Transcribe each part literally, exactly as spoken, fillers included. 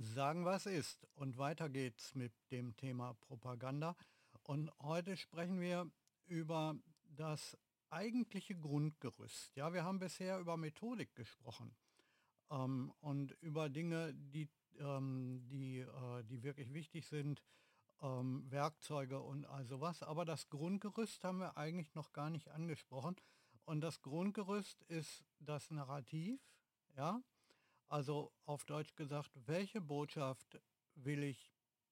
Sagen, was ist. Und weiter geht's mit dem Thema Propaganda. Und heute sprechen wir über das eigentliche Grundgerüst. Ja, wir haben bisher über Methodik gesprochen ähm, und über Dinge, die, ähm, die, äh, die wirklich wichtig sind, ähm, Werkzeuge und all sowas. Aber das Grundgerüst haben wir eigentlich noch gar nicht angesprochen. Und das Grundgerüst ist das Narrativ, ja. Also auf Deutsch gesagt, welche Botschaft will ich,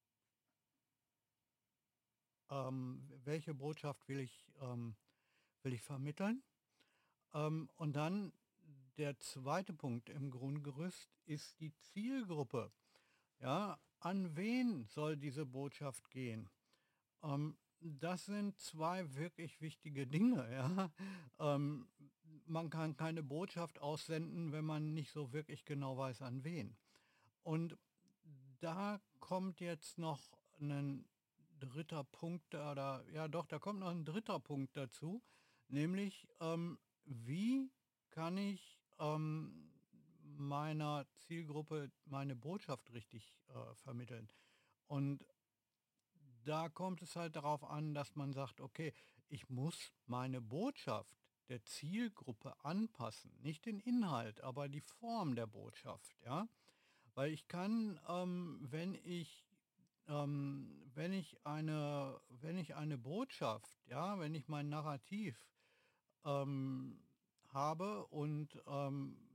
ähm, welche Botschaft will ich, ähm, will ich vermitteln? Ähm, und dann der zweite Punkt im Grundgerüst ist die Zielgruppe. Ja, an wen soll diese Botschaft gehen? Ähm, das sind zwei wirklich wichtige Dinge. Ja? Ähm, man kann keine Botschaft aussenden, wenn man nicht so wirklich genau weiß, an wen. Und da kommt jetzt noch ein dritter Punkt, oder ja doch, da kommt noch ein dritter Punkt dazu, nämlich ähm, wie kann ich ähm, meiner Zielgruppe meine Botschaft richtig äh, vermitteln. Und da kommt es halt darauf an, dass man sagt, okay, ich muss meine Botschaft der Zielgruppe anpassen, nicht den Inhalt, aber die Form der Botschaft, ja. Weil ich kann, ähm, wenn ich, ähm, wenn ich eine, wenn ich eine Botschaft, ja, wenn ich mein Narrativ ähm, habe und ähm,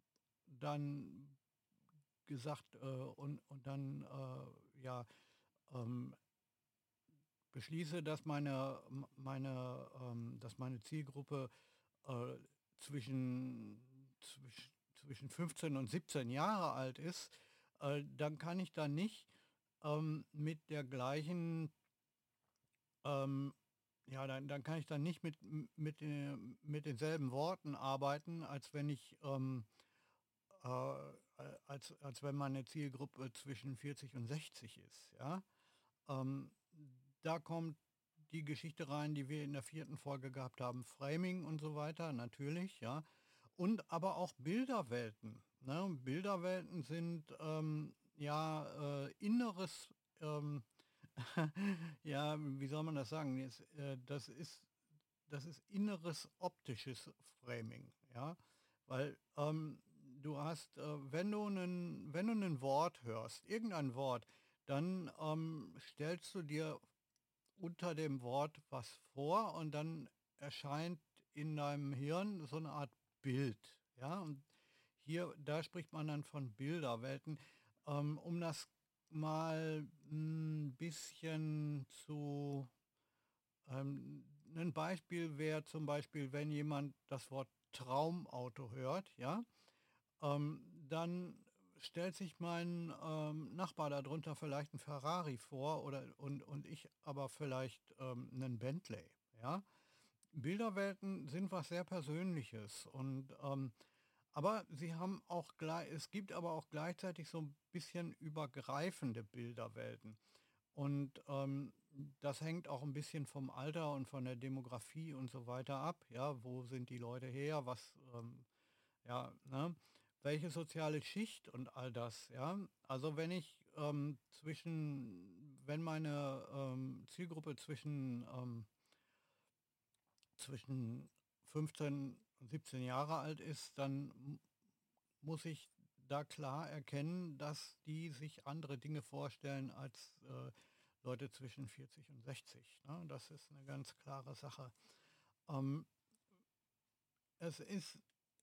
dann gesagt äh, und, und dann äh, ja ähm, beschließe, dass meine, meine, ähm, dass meine Zielgruppe äh, zwischen, zwischen, zwischen fünfzehn und siebzehn Jahre alt ist, äh, dann kann ich da nicht ähm, mit der gleichen, ähm, ja, dann, dann kann ich dann nicht mit, mit, den- mit denselben Worten arbeiten, als wenn ich, ähm, äh, als, als wenn meine Zielgruppe zwischen vierzig und sechzig ist, ja. Ähm, Da kommt die Geschichte rein, die wir in der vierten Folge gehabt haben, Framing und so weiter, natürlich, ja. Und aber auch Bilderwelten. Ne? Bilderwelten sind ähm, ja äh, inneres, ähm, ja, wie soll man das sagen? Jetzt, äh, das ist, das ist inneres optisches Framing, ja. Weil ähm, du hast, äh, wenn du einen, wenn du ein Wort hörst, irgendein Wort, dann ähm, stellst du dir unter dem Wort was vor und dann erscheint in deinem Hirn so eine Art Bild. Ja, und hier, da spricht man dann von Bilderwelten. Ähm, um das mal ein bisschen zu, ähm, ein Beispiel wäre zum Beispiel, wenn jemand das Wort Traumauto hört, ja, ähm, dann stellt sich mein ähm, Nachbar darunter vielleicht ein Ferrari vor oder und, und ich aber vielleicht ähm, einen Bentley. Ja? Bilderwelten sind was sehr Persönliches und ähm, aber sie haben auch gleich, es gibt aber auch gleichzeitig so ein bisschen übergreifende Bilderwelten. Und ähm, das hängt auch ein bisschen vom Alter und von der Demografie und so weiter ab. Ja, wo sind die Leute her? Was, ähm, ja, ne? Welche soziale Schicht und all das, ja. Also wenn ich ähm, zwischen, wenn meine ähm, Zielgruppe zwischen, ähm, zwischen fünfzehn und siebzehn Jahre alt ist, dann m- muss ich da klar erkennen, dass die sich andere Dinge vorstellen als äh, Leute zwischen vierzig und sechzig. Ne? Das ist eine ganz klare Sache. Ähm, Es ist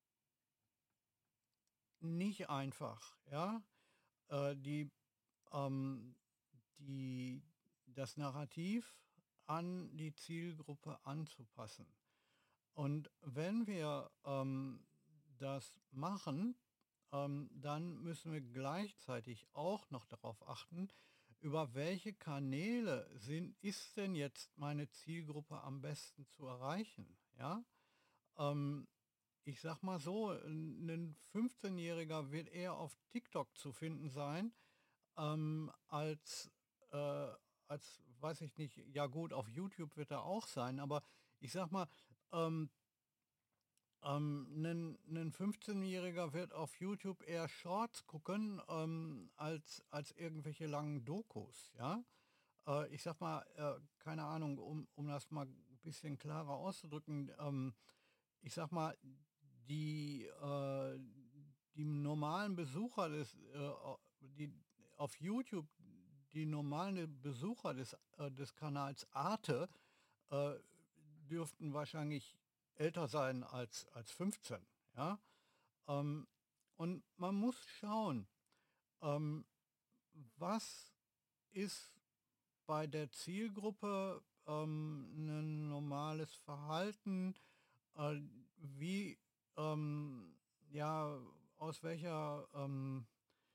nicht einfach, ja. Äh, die ähm, die, das Narrativ an die Zielgruppe anzupassen. Und wenn wir ähm, das machen, ähm, dann müssen wir gleichzeitig auch noch darauf achten, über welche Kanäle sind, ist denn jetzt meine Zielgruppe am besten zu erreichen. Ja? Ähm, Ich sag mal so, ein fünfzehn-Jähriger wird eher auf TikTok zu finden sein, ähm, als, äh, als, weiß ich nicht, ja gut, auf YouTube wird er auch sein, aber ich sag mal, ähm, Ähm, 'nen 'nen fünfzehnjähriger wird auf YouTube eher Shorts gucken, ähm, als als irgendwelche langen Dokus, ja? Äh, ich sag mal, äh, keine Ahnung, um um das mal 'n bisschen klarer auszudrücken, ähm, ich sag mal, die, äh die normalen Besucher des, äh, au die auf YouTube die normalen Besucher des, äh des Kanals Arte, äh, dürften wahrscheinlich älter sein als als fünfzehn, ja? Ähm, und man muss schauen, ähm, was ist bei der Zielgruppe, ähm, 'nen normales Verhalten, äh, wie, ähm ja, aus welcher, ähm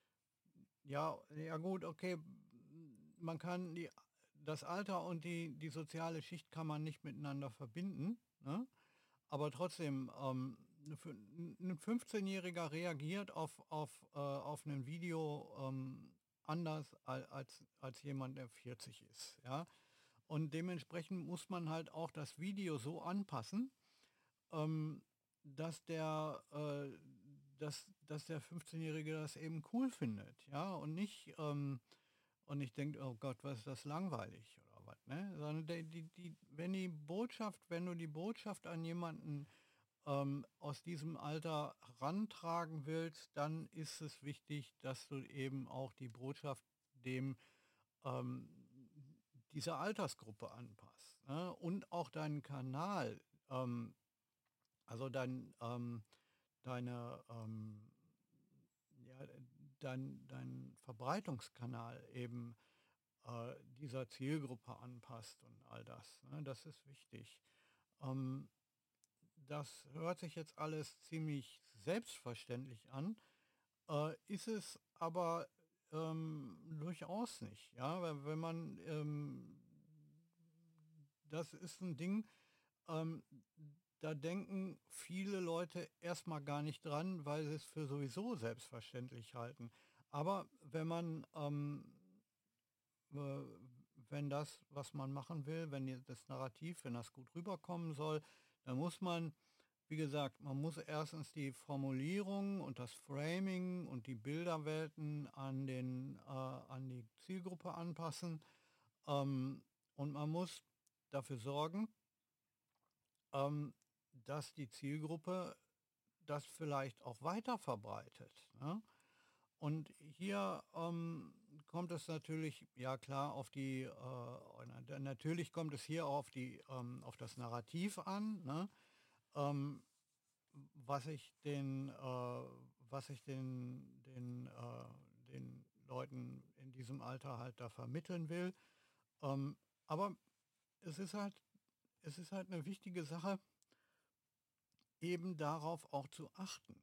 ja, ja gut, okay, m man kann die das Alter und die die soziale Schicht kann man nicht miteinander verbinden, ne? Aber trotzdem, ähm, 'ne fün 'n 'n fünfzehnjähriger reagiert auf auf, äh auf 'nen Video, ähm, anders al als als jemand, der vierzig ist, ja? Und dementsprechend muss man halt auch das Video so anpassen, ähm, dass der, äh dass dass der fünfzehnjährige das eben cool findet, ja? Und nicht, ähm und nicht denkt: „Oh Gott, was ist das langweilig“ oder was, ne? Sondern der die die wenn die Botschaft wenn du die Botschaft an jemanden, ähm, aus diesem Alter rantragen willst, dann ist es wichtig, dass du eben auch die Botschaft dem, ähm dieser Altersgruppe anpasst, ne? Und auch deinen Kanal, ähm also dein, ähm deine, ähm ja, dein dein Verbreitungskanal eben, äh, dieser Zielgruppe anpasst und all das, ne? Das ist wichtig. Ähm, das hört sich jetzt alles ziemlich selbstverständlich an, äh, ist es aber, ähm, durchaus nicht, ja? Weil wenn man, ähm das ist 'n Ding, ähm, da denken viele Leute erst mal gar nicht dran, weil sie es für sowieso selbstverständlich halten. Aber wenn man, ähm, äh wenn das, was man machen will, wenn dir das Narrativ wenn das gut rüberkommen soll, dann muss man wie gesagt, man muss erstens die Formulierung und das Framing und die Bilderwelten an den äh, an die Zielgruppe anpassen, ähm, und man muss dafür sorgen ähm, dass die Zielgruppe das vielleicht auch weiterverbreitet, ne? Und hier, ähm, kommt es natürlich, ja klar, auf die, äh na natürlich kommt es hier auf die, ähm auf das Narrativ an, ne? Ähm, w was ich den, äh was ich den den, äh den Leuten in diesem Alter halt da vermitteln will. Ähm, aber es ist halt es ist halt 'ne wichtige Sache eben darauf auch zu achten.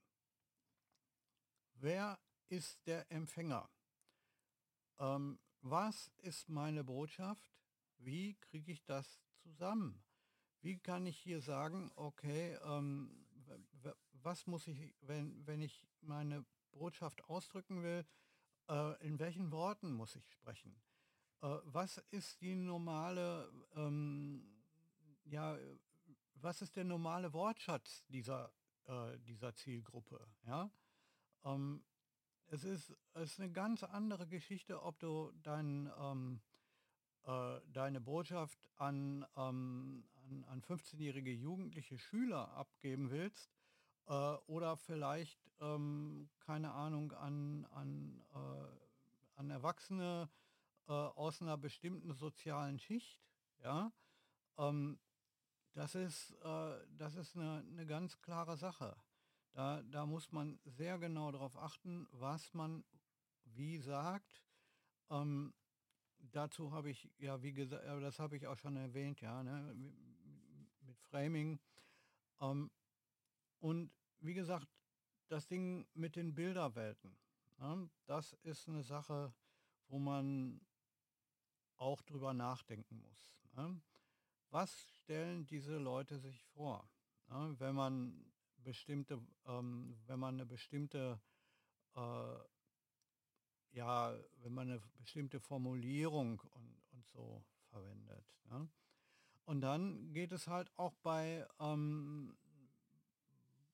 Wer ist der Empfänger? Ähm, was ist meine Botschaft? Wie kriege ich das zusammen? Wie kann ich hier sagen: „Okay, ähm, w w was muss ich, wenn wenn ich meine Botschaft ausdrücken will, äh, in welchen Worten muss ich sprechen? Äh, was ist die normale, ähm ja, äh, was ist der normale Wortschatz dieser äh, dieser Zielgruppe, ja?“ Ähm, es ist es ist 'ne ganz andere Geschichte, ob du dein, ähm äh, deine Botschaft an, ähm an an fünfzehnjährige jugendliche Schüler abgeben willst, äh, oder vielleicht, ähm, keine Ahnung, an an, äh an Erwachsene, äh, aus 'ner bestimmten sozialen Schicht, ja? Ähm, das ist, äh das ist 'ne 'ne ganz klare Sache. Da da muss man sehr genau drauf achten, was man wie sagt. Ähm, dazu habe ich ja, wie gesa aber das habe ich auch schon erwähnt, ja, ne, mi m mit Framing. Ähm, und wie gesagt, das Ding mit den Bilderwelten, ne, das ist 'ne Sache, wo man auch drüber nachdenken muss, ne? Was stellen diese Leute sich vor, ne, wenn man bestimmte ähm, wenn man 'ne bestimmte, äh ja, wenn man 'ne f bestimmte Formulierung und und so verwendet, ne? Und dann geht es halt auch bei, ähm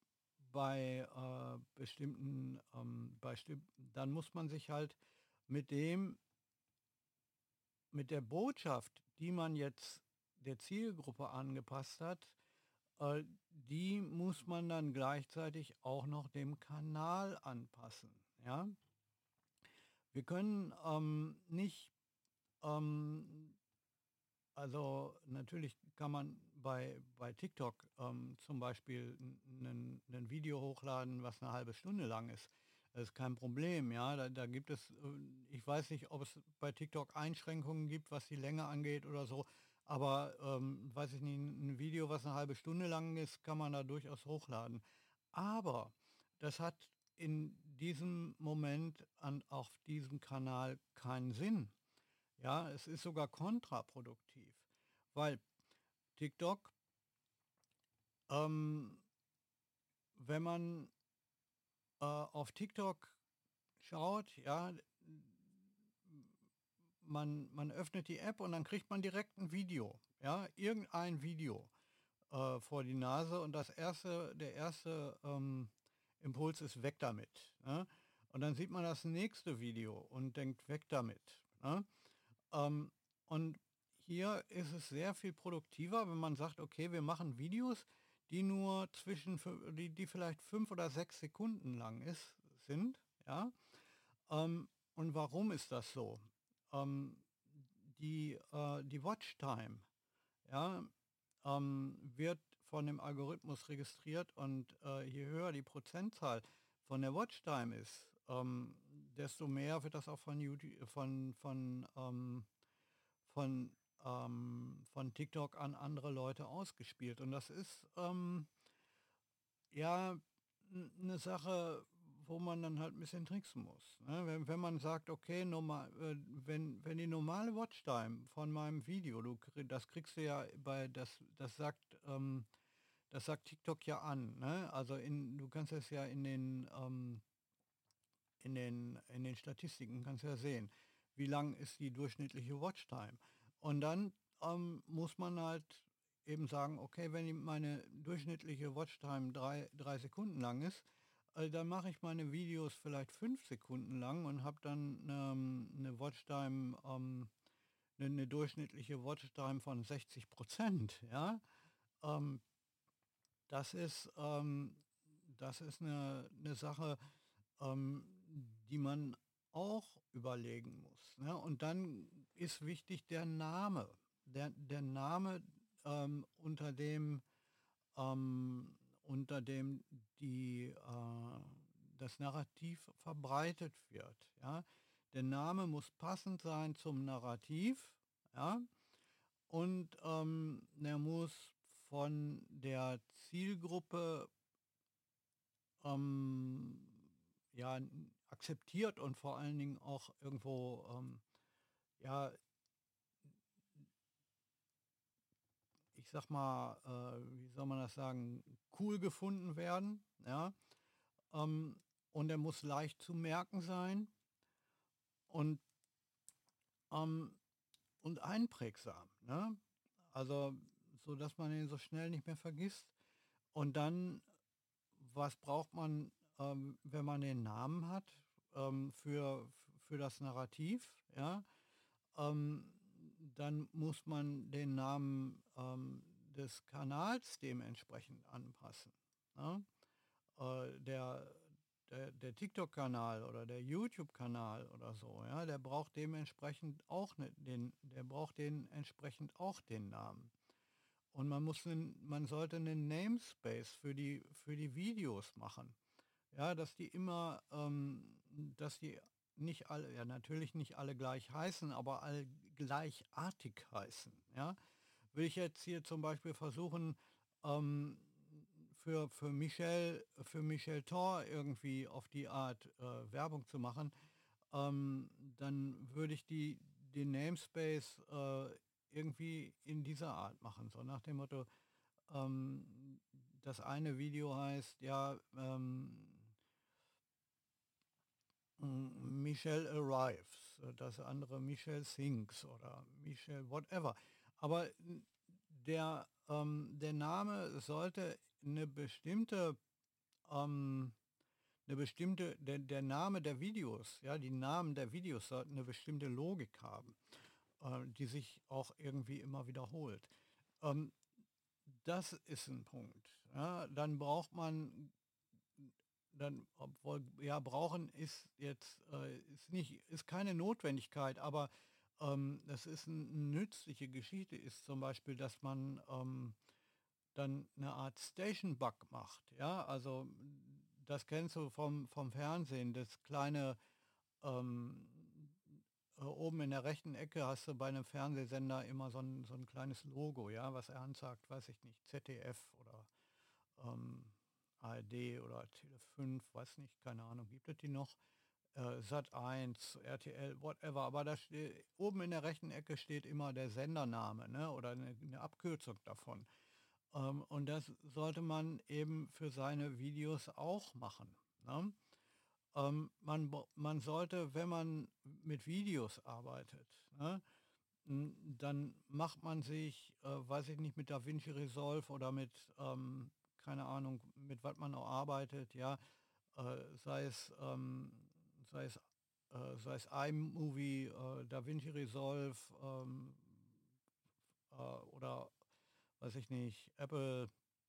bei äh, bestimmten, ähm, bei stimm dann muss man sich halt mit dem mit der Botschaft, die man jetzt der Zielgruppe angepasst hat, äh, die muss man dann gleichzeitig auch noch dem Kanal anpassen, ja? Wir können, ähm, nicht, ähm also, natürlich kann man bei bei TikTok, ähm, zum Beispiel 'n 'nen Video hochladen, was eine halbe Stunde lang ist. Das ist kein Problem, ja. Da da gibt es, äh ich weiß nicht, ob es bei TikTok Einschränkungen gibt, was die Länge angeht oder so, aber, ähm, weiß ich nicht, 'n 'n Video, was eine halbe Stunde lang ist, kann man da durchaus hochladen. Aber das hat in diesem Moment an auf diesem Kanal keinen Sinn. Ja, es ist sogar kontraproduktiv, weil TikTok, ähm, wenn man, äh, auf TikTok schaut, ja, man man öffnet die App und dann kriegt man direkt ein Video, ja, irgendein Video, äh, vor die Nase und das erste der erste, ähm, Impuls ist: „Weg damit", ne? Und dann sieht man das nächste Video und denkt: „Weg damit", ne? Ähm, und hier ist es sehr viel produktiver, wenn man sagt: „Okay, wir machen Videos, die nur zwischen fü die die vielleicht fünf oder sechs Sekunden lang ist sind", ja? Ähm, und warum ist das so? Ähm, die äh, die Watchtime, ja, ähm, wird von dem Algorithmus registriert und, äh, je höher die Prozentzahl von der Watchtime ist, ähm, desto mehr wird das auch von YouTube von von, ähm von, ähm von TikTok an andere Leute ausgespielt. Und das ist, ähm, ja, eine Sache, wo man dann halt ein bisschen tricksen muss, ne? Wenn wenn man sagt: „Okay, normal äh, wenn wenn die normale Watchtime von meinem Video, du krie das kriegst du ja bei das das sagt, ähm das sagt TikTok ja an, ne? Also, in du kannst es ja in den, ähm in den in den Statistiken kannst du ja sehen, wie lang ist die durchschnittliche Watchtime. Und dann, ähm, muss man halt eben sagen: „Okay, wenn die meine durchschnittliche Watchtime drei drei Sekunden lang ist, äh, dann mache ich meine Videos vielleicht fünf Sekunden lang und habe dann, ähm, 'ne Watchtime, ähm 'ne 'ne durchschnittliche Watchtime von sechzig, ja?" Ähm, das ist, ähm das ist eine 'ne Sache, ähm, die man auch überlegen muss, ne? Und dann ist wichtig der Name. Der der Name, ähm, unter dem ähm, unter dem die, äh das Narrativ verbreitet wird, ja? Der Name muss passend sein zum Narrativ, ja? Und, ähm, der muss von der Zielgruppe, ähm, ja, n akzeptiert und vor allen Dingen auch irgendwo, ähm, ja, ich sag mal, äh, wie soll man das sagen, cool gefunden werden, ja? Ähm, und er muss leicht zu merken sein und, ähm und einprägsam, ne? Also, so dass man ihn so schnell nicht mehr vergisst. Und dann, was braucht man, ähm, wenn man den Namen hat, ähm, für für das Narrativ, ja? Ähm, dann muss man den Namen, ähm, des Kanals dementsprechend anpassen, ne? Äh, der der der TikTok-Kanal oder der YouTube-Kanal oder so, ja, der braucht dementsprechend auch 'ne den der braucht den entsprechend auch den Namen. Und man muss 'nen man sollte 'nen Namespace für die für die Videos machen. Ja, dass die immer, ähm dass die nicht alle ja, natürlich nicht alle gleich heißen, aber alle gleichartig heißen, ja? Will ich jetzt hier zum Beispiel versuchen, ähm, für für Michel für Michel Thor irgendwie auf die Art, äh, Werbung zu machen, ähm, dann würde ich die den Namespace, äh, irgendwie in dieser Art machen, so nach dem Motto, ähm, das eine Video heißt, ja, ähm hm, Michelle Arrives, äh, das andere Michelle Sings oder Michelle whatever. Aber n der, ähm der Name sollte eine bestimmte, ähm, eine bestimmte, der, der Name der Videos, ja, die Namen der Videos sollten eine bestimmte Logik haben, äh, die sich auch irgendwie immer wiederholt. Ähm, Das ist ein Punkt. Ja. Dann braucht man, dann, obwohl, ja, brauchen ist jetzt, äh, ist nicht, ist keine Notwendigkeit, aber ähm, das ist eine nützliche Geschichte, ist zum Beispiel, dass man ähm, dann eine Art Station-Bug macht. Ja, also das kennst du vom, vom Fernsehen, das kleine, ähm, äh, oben in der rechten Ecke hast du bei einem Fernsehsender immer so ein, so ein kleines Logo, ja, was er ansagt, weiß ich nicht, Z D F oder ähm, A R D oder Tele fünf, weiß nicht, keine Ahnung, gibt es die noch? Äh, Sat eins, R T L, whatever, aber da steht, oben in der rechten Ecke steht immer der Sendername, ne, oder eine, eine Abkürzung davon. Ähm, und das sollte man eben für seine Videos auch machen. Ne? Ähm, man, br- man sollte, wenn man mit Videos arbeitet, ne, m, dann macht man sich, äh, weiß ich nicht, mit DaVinci Resolve oder mit, ähm, keine Ahnung, mit was man auch arbeitet, ja, äh, sei es, ähm, sei es, äh, sei es iMovie, äh, DaVinci Resolve ähm, äh, oder weiß ich nicht, Apple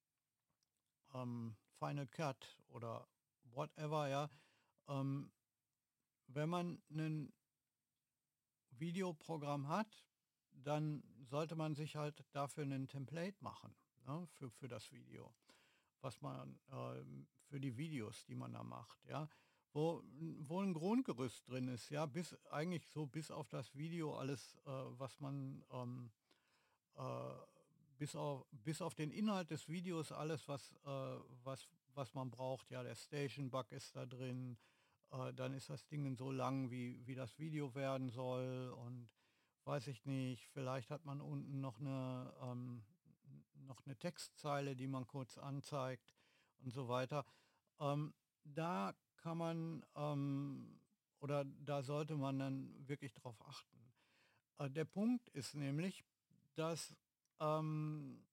ähm, Final Cut oder whatever, ja. Ähm, Wenn man ein Videoprogramm hat, dann sollte man sich halt dafür ein Template machen, ne, für, für das Video, was man ähm, für die Videos, die man da macht, ja, wo, wo ein Grundgerüst drin ist, ja, bis eigentlich so bis auf das Video alles, äh, was man ähm, äh, bis auf, bis auf den Inhalt des Videos alles, was, äh, was, was man braucht. Ja, der Station Bug ist da drin. Äh, dann ist das Ding so lang, wie, wie das Video werden soll. Und weiß ich nicht, vielleicht hat man unten noch eine, ähm, noch eine Textzeile, die man kurz anzeigt und so weiter. Ähm, Da kann man ähm, oder da sollte man dann wirklich drauf achten. Äh, der Punkt ist nämlich, dass ähm,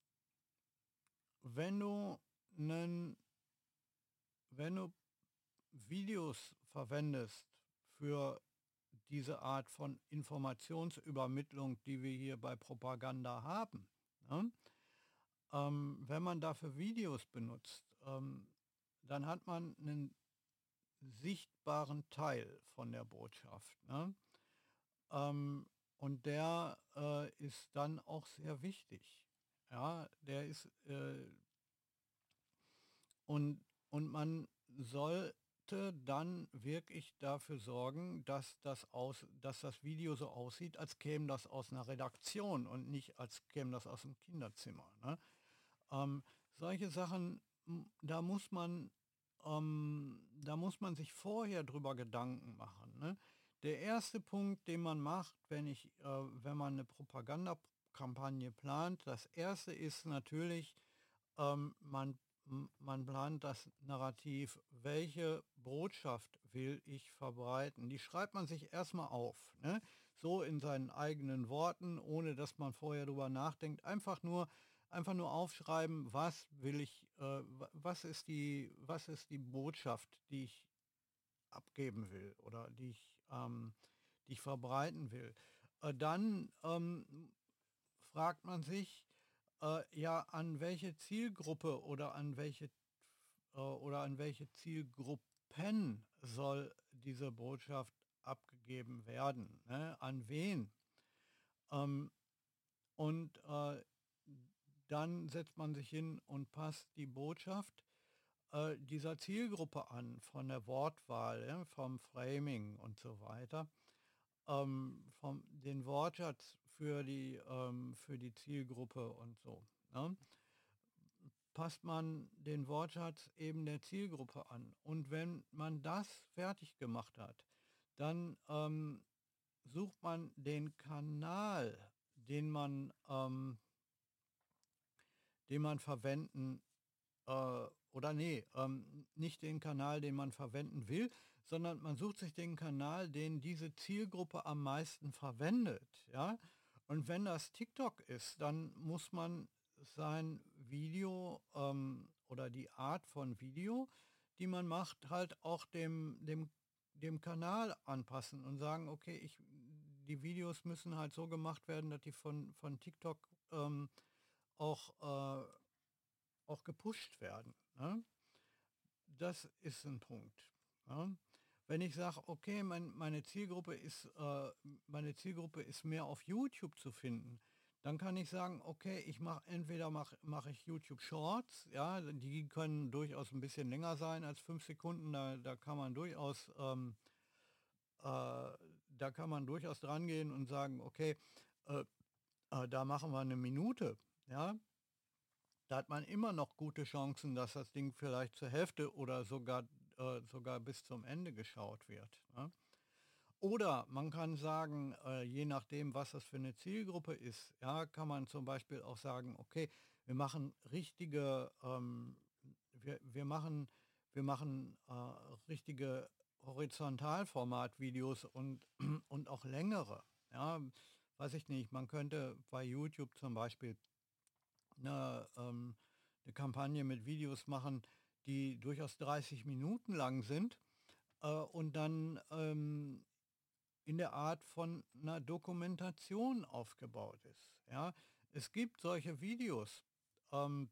wenn du nen, wenn du Videos verwendest für diese Art von Informationsübermittlung, die wir hier bei Propaganda haben, ne? Ähm, wenn man dafür Videos benutzt, ähm, dann hat man einen sichtbaren Teil von der Botschaft. Ne? Ähm, und der äh, ist dann auch sehr wichtig. Ja, der ist äh, und, und man sollte dann wirklich dafür sorgen, dass das, aus, dass das Video so aussieht, als käme das aus einer Redaktion und nicht als käme das aus dem Kinderzimmer. Ne? Ähm, solche Sachen, m, da muss man, ähm, da muss man sich vorher drüber Gedanken machen. Ne? Der erste Punkt, den man macht, wenn ich, äh, wenn man eine Propagandakampagne plant, das erste ist natürlich, ähm, man, m- man plant das Narrativ, welche Botschaft will ich verbreiten. Die schreibt man sich erstmal auf, ne? So in seinen eigenen Worten, ohne dass man vorher drüber nachdenkt. Einfach nur, einfach nur aufschreiben, was will ich, äh, wa- was ist die, was ist die Botschaft, die ich abgeben will oder die ich, ähm, die ich verbreiten will. Äh, dann ähm, fragt man sich, äh, ja, an welche Zielgruppe oder an welche äh, oder an welche Zielgruppen soll diese Botschaft abgegeben werden? Ne? An wen? Ähm, und äh, dann setzt man sich hin und passt die Botschaft äh, dieser Zielgruppe an, von der Wortwahl, ja, vom Framing und so weiter, ähm, vom den Wortschatz für die, ähm, für die Zielgruppe und so. Ne? Passt man den Wortschatz eben der Zielgruppe an. Und wenn man das fertig gemacht hat, dann ähm, sucht man den Kanal, den man, ähm, den man verwenden äh, oder nee, ähm, nicht den Kanal, den man verwenden will, sondern man sucht sich den Kanal, den diese Zielgruppe am meisten verwendet, ja. Und wenn das TikTok ist, dann muss man sein Video ähm, oder die Art von Video, die man macht, halt auch dem dem dem Kanal anpassen und sagen: „Okay, ich die Videos müssen halt so gemacht werden, dass die von von TikTok, ähm, auch, äh auch gepusht werden“, ne? Das ist ein Punkt, ne? Wenn ich sage: „Okay, mein meine Zielgruppe ist äh, meine Zielgruppe ist mehr auf YouTube zu finden“, dann kann ich sagen: „Okay, ich mache entweder mache mache ich YouTube Shorts“, ja, die können durchaus ein bisschen länger sein als fünf Sekunden. Da da kann man durchaus, ähm, äh da kann man durchaus drangehen und sagen: „Okay, äh, äh, da machen wir eine Minute“, ja? Da hat man immer noch gute Chancen, dass das Ding vielleicht zur Hälfte oder sogar äh, sogar bis zum Ende geschaut wird, ne? Oder man kann sagen, äh, je nachdem, was das für eine Zielgruppe ist, ja, kann man zum Beispiel auch sagen: „Okay, wir machen richtige, ähm wir wir machen wir machen, äh, richtige Horizontalformatvideos und und auch längere“, ja? Weiß ich nicht, man könnte bei YouTube zum Beispiel 'ne, ähm 'ne Kampagne mit Videos machen, die durchaus dreißig Minuten lang sind, äh, und dann, ähm, in der Art von einer Dokumentation aufgebaut ist, ja? Es gibt solche Videos, ähm,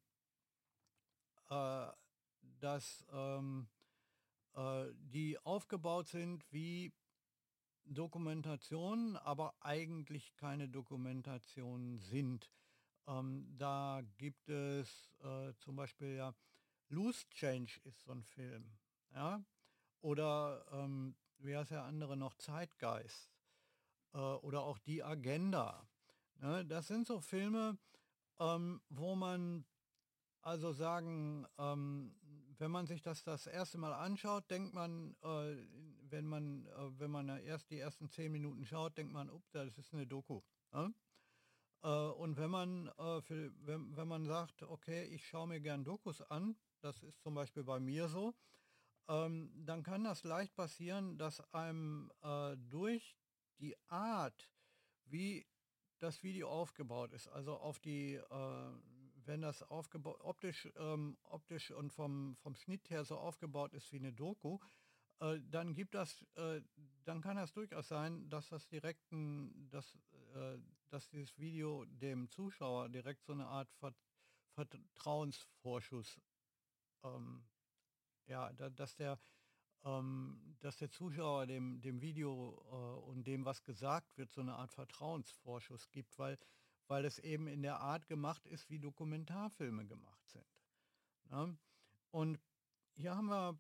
äh, dass, ähm, äh die aufgebaut sind wie Dokumentationen, aber eigentlich keine Dokumentationen sind. Ähm, da gibt es, äh, zum Beispiel ja Loose Change ist so ein Film, ja? Oder, ähm, wie heißt der andere noch? Zeitgeist, äh, oder auch Die Agenda, ne? Das sind so Filme, ähm, wo man also sagen, ähm, wenn man sich das das erste Mal anschaut, denkt man, äh, wenn man äh, wenn man da erst die ersten zehn Minuten schaut, denkt man: „Ups, das ist eine Doku“, ne? Äh, und wenn man, äh, für wenn wenn man sagt: „Okay, ich schaue mir gern Dokus an“, das ist zum Beispiel bei mir so, ähm, dann kann das leicht passieren, dass einem, äh, durch die Art, wie das Video aufgebaut ist, also auf die, äh wenn das aufgebaut optisch ähm, optisch und vom vom Schnitt her so aufgebaut ist wie eine Doku, äh, dann gibt das äh, dann kann das durchaus sein, dass das direkt 'n dass, äh dass dieses Video dem Zuschauer direkt so eine Art Vert Vertrauensvorschuss, ähm ja, da dass der ähm, dass der Zuschauer dem dem Video, äh, und dem, was gesagt wird, so eine Art Vertrauensvorschuss gibt, weil weil es eben in der Art gemacht ist, wie Dokumentarfilme gemacht sind, ne? Und hier haben wir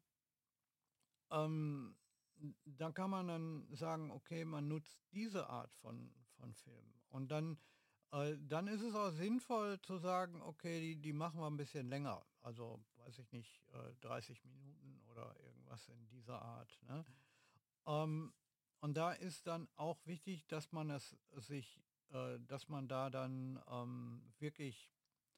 ähm, n da kann man dann sagen, okay, man nutzt diese Art von von Filmen. Und dann äh, dann ist es auch sinnvoll zu sagen: „Okay, die die machen wir ein bisschen länger.“ Also, weiß ich nicht, äh, dreißig Minuten oder irgendwas in dieser Art, ne? Ähm, und da ist dann auch wichtig, dass man es sich äh, dass man da dann, ähm, wirklich,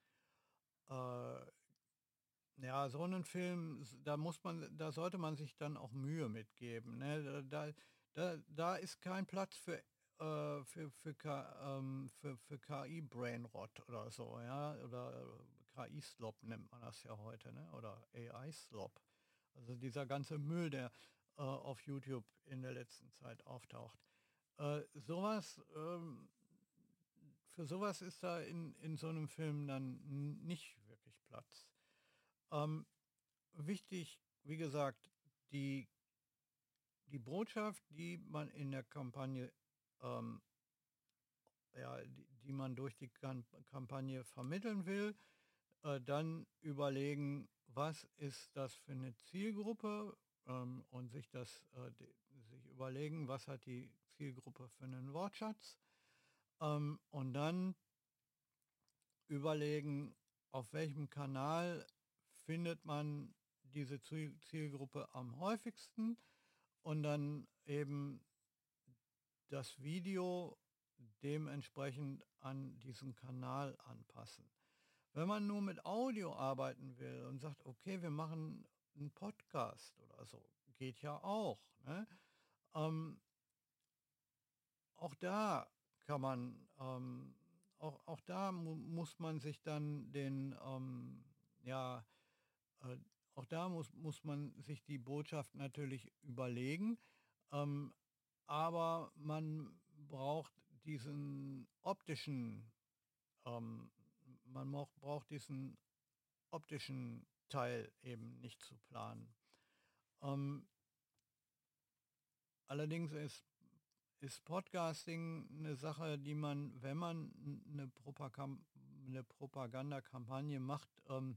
äh ja, so einen Film, s da muss man da sollte man sich dann auch Mühe mitgeben, ne? Da da da ist kein Platz für, äh für für K ähm, für für K I-Brainrot oder so, ja, oder äh, K I-Slop nennt man das ja heute, ne, oder A I-Slop. Also, dieser ganze Müll, der, äh, auf YouTube in der letzten Zeit auftaucht. Äh, so ähm für sowas ist da in in so einem Film dann n nicht wirklich Platz. Ähm, Wichtig, wie gesagt, die die Botschaft, die man in der Kampagne, ähm, ja, die die man durch die Kam Kampagne vermitteln will, äh, dann überlegen, was ist das für eine Zielgruppe, ähm, und sich das äh, de sich überlegen, was hat die Zielgruppe für einen Wortschatz, ähm, und dann überlegen, auf welchem Kanal findet man diese Ziel Zielgruppe am häufigsten und dann eben das Video dementsprechend an diesen Kanal anpassen. Wenn man nur mit Audio arbeiten will und sagt: „Okay, wir machen einen Podcast“ oder so, geht ja auch, ne? Ähm, Auch da kann man, ähm auch auch da mu muss man sich dann den, ähm, ja, äh, auch da muss, muss man sich die Botschaft natürlich überlegen, ähm, aber man braucht diesen optischen, ähm, man mo- braucht diesen optischen Teil eben nicht zu planen. Ähm, allerdings ist, ist Podcasting eine Sache, die man, wenn man eine, Propagam eine Propagandakampagne macht, ähm,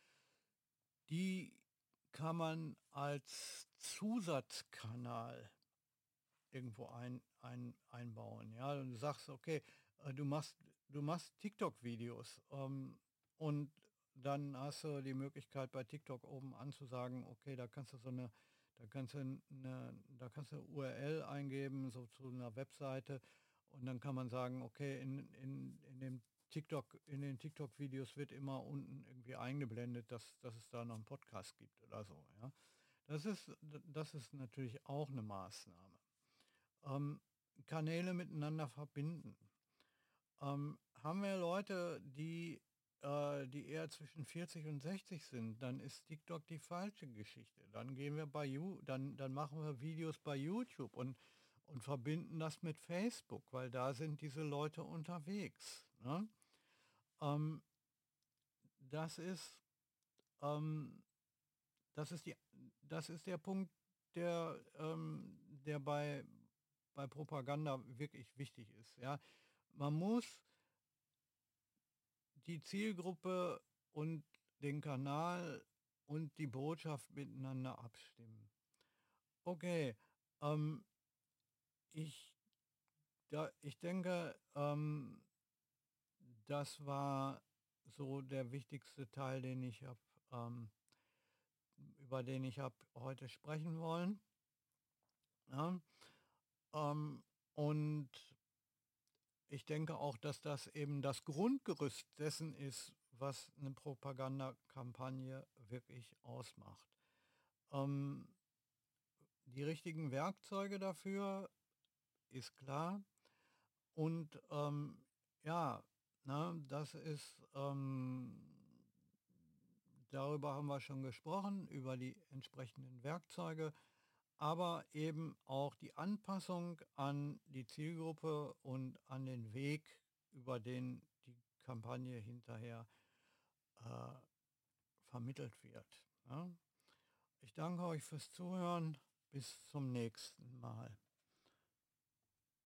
die kann man als Zusatzkanal irgendwo ein, ein, einbauen. Ja, und du sagst, okay, äh, du machst, du machst TikTok-Videos, ähm, und dann hast du die Möglichkeit bei TikTok oben anzusagen, okay, da kannst du so eine, da kannst du eine, da kannst du U R L eingeben, so zu einer Webseite, und dann kann man sagen, okay, in, in, in dem TikTok, in den TikTok-Videos wird immer unten irgendwie eingeblendet, dass, dass es da noch einen Podcast gibt oder so. Ja, das ist, das ist natürlich auch eine Maßnahme. Ähm, Kanäle miteinander verbinden. Ähm, haben wir Leute, die, äh, die eher zwischen vierzig und sechzig sind, dann ist TikTok die falsche Geschichte. Dann gehen wir bei You, dann, dann machen wir Videos bei YouTube und, und verbinden das mit Facebook, weil da sind diese Leute unterwegs. Ne? Ähm, das ist, ähm, das ist die, das ist der Punkt, der, ähm, der bei, bei Propaganda wirklich wichtig ist. Ja, man muss die Zielgruppe und den Kanal und die Botschaft miteinander abstimmen. Okay, ähm, ich, da, ich denke, ähm, das war so der wichtigste Teil, den ich hab, ähm, über den ich habe heute sprechen wollen. Ja? Ähm, und ich denke auch, dass das eben das Grundgerüst dessen ist, was eine Propagandakampagne wirklich ausmacht. Ähm, die richtigen Werkzeuge dafür ist klar. Und ähm, ja, ne, das ist, ähm, darüber haben wir schon gesprochen, über die entsprechenden Werkzeuge, aber eben auch die Anpassung an die Zielgruppe und an den Weg, über den die Kampagne hinterher äh, vermittelt wird. Ja. Ich danke euch fürs Zuhören. Bis zum nächsten Mal.